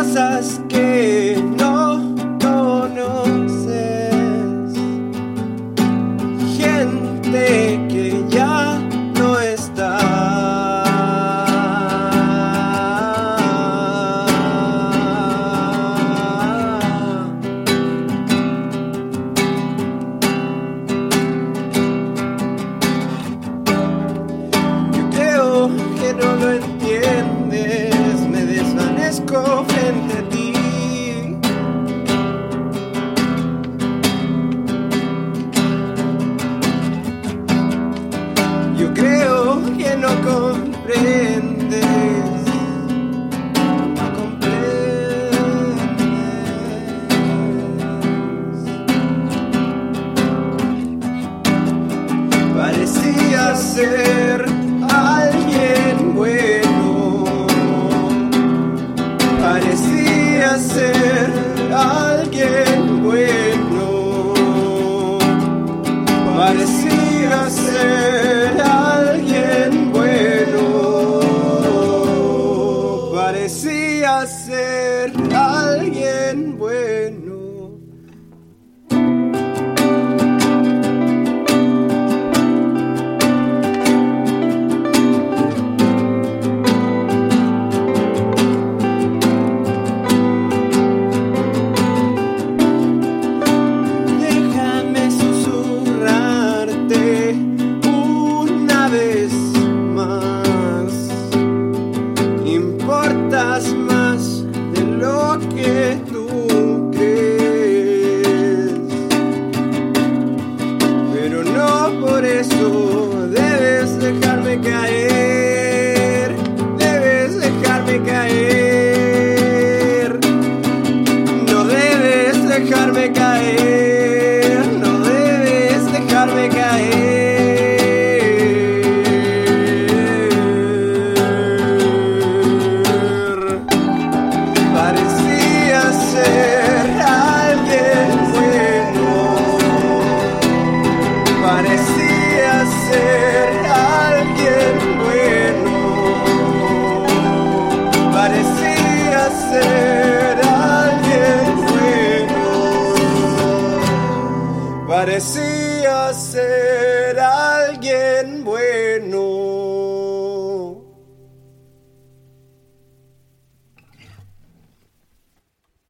cosas que no conoces, gente que ya no está. Yo creo que no lo entiendes, me desvanezco frente a ti. Yo creo que no comprendes, no comprendes. Parecía ser alguien bueno, parecía ser alguien bueno, parecía ser alguien bueno, parecía ser alguien bueno. Déjame susurrarte una vez más. Importas más de lo que tú crees, pero no por eso debes dejarme caer. Debes dejarme caer. No debes dejarme caer. No debes dejarme caer. Parecía ser alguien bueno, parecía ser alguien bueno, parecía ser alguien bueno, parecía ser alguien bueno.